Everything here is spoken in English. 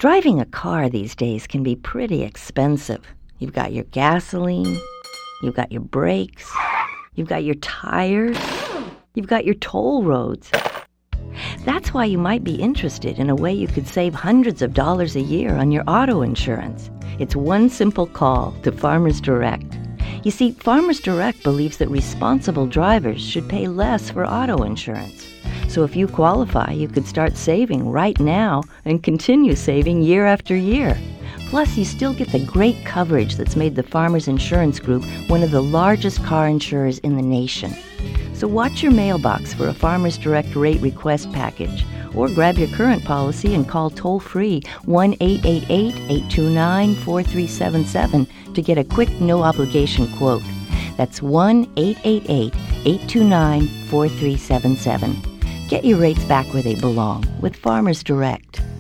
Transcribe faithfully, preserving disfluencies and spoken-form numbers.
Driving a car these days can be pretty expensive. You've got your gasoline, you've got your brakes, you've got your tires, you've got your toll roads. That's why you might be interested in a way you could save hundreds of dollars a year on your auto insurance. It's one simple call to Farmers Direct. You see, Farmers Direct believes that responsible drivers should pay less for auto insurance. So if you qualify, you could start saving right now and continue saving year after year. Plus, you still get the great coverage that's made the Farmers Insurance Group one of the largest car insurers in the nation. So watch your mailbox for a Farmers Direct rate request package, or grab your current policy and call toll-free one eight eight eight, eight two nine, four three seven seven to get a quick, no-obligation quote. That's one eight eight eight, eight two nine, four three seven seven. Get your rates back where they belong with Farmers Direct.